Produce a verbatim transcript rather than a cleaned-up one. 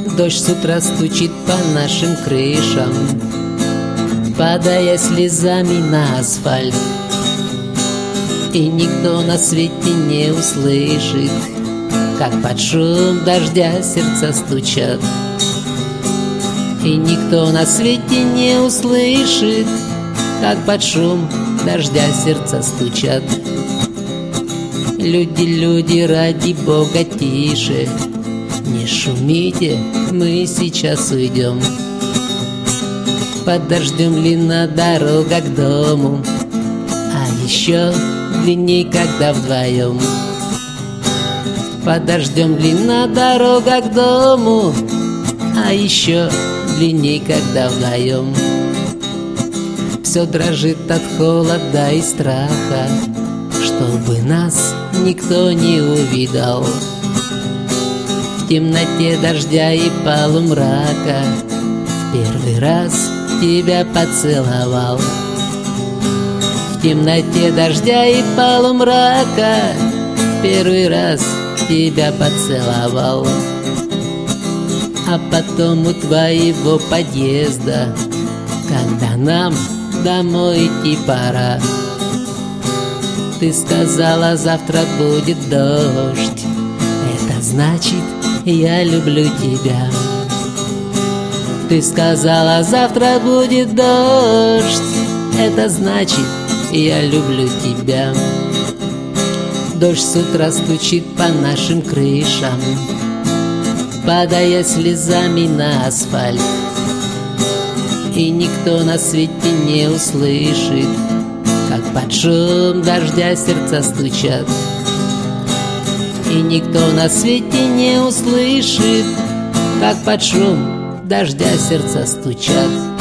Дождь с утра стучит по нашим крышам, падая слезами на асфальт. И никто на свете не услышит, как под шум дождя сердца стучат. И никто на свете не услышит, как под шум дождя сердца стучат. Люди, люди, ради Бога, тише, не шумите, мы сейчас уйдем. Подождем ли на дорогах к дому, а еще длинней, когда вдвоем. Подождем ли на дорогах к дому, а еще длинней, когда вдвоем. Все дрожит от холода и страха, чтобы нас никто не увидал. В темноте дождя и полумрака в первый раз тебя поцеловал. В темноте дождя и полумрака в первый раз тебя поцеловал. А потом у твоего подъезда, когда нам домой идти пора, ты сказала, завтра будет дождь. Это значит, я люблю тебя. Ты сказала, завтра будет дождь. Это значит, я люблю тебя. Дождь с утра стучит по нашим крышам, падая слезами на асфальт. И никто на свете не услышит, как под шум дождя сердца стучат. И никто на свете не услышит, как под шум дождя сердца стучат.